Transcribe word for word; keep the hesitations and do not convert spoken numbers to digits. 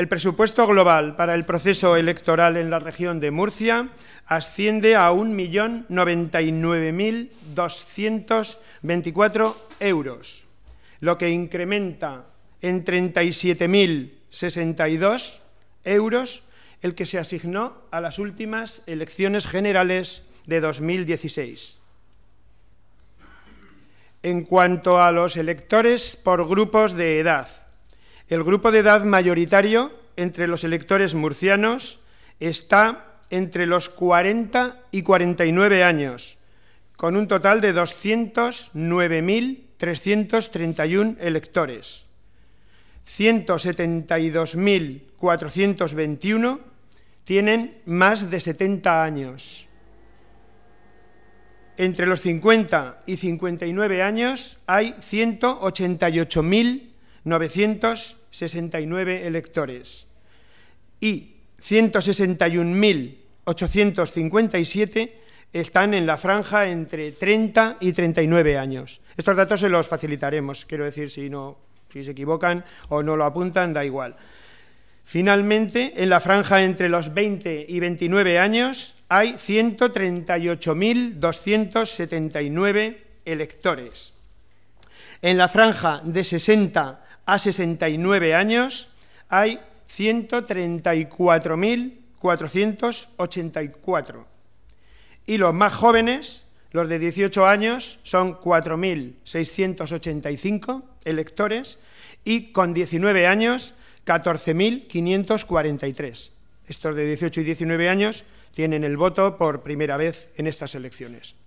El presupuesto global para el proceso electoral en la región de Murcia asciende a un millón noventa y nueve mil doscientos veinticuatro euros, lo que incrementa en treinta y siete mil sesenta y dos euros el que se asignó a las últimas elecciones generales de dos mil dieciséis. En cuanto a los electores por grupos de edad, el grupo de edad mayoritario entre los electores murcianos está entre los cuarenta y cuarenta y nueve años, con un total de doscientos nueve mil trescientos treinta y uno electores. ciento setenta y dos mil cuatrocientos veintiuno tienen más de setenta años. Entre los cincuenta y cincuenta y nueve años hay ciento ochenta y ocho mil novecientos sesenta y nueve electores y ciento sesenta y un mil ochocientos cincuenta y siete están en la franja entre treinta y treinta y nueve años. Estos datos se los facilitaremos, quiero decir, si, no, si se equivocan o no lo apuntan, da igual. Finalmente, en la franja entre los veinte y veintinueve años hay ciento treinta y ocho mil doscientos setenta y nueve electores. En la franja de sesenta a sesenta y nueve años hay ciento treinta y cuatro mil cuatrocientos ochenta y cuatro. Y los más jóvenes, los de dieciocho años, son cuatro mil seiscientos ochenta y cinco electores y con diecinueve años, catorce mil quinientos cuarenta y tres. Estos de dieciocho y diecinueve años tienen el voto por primera vez en estas elecciones.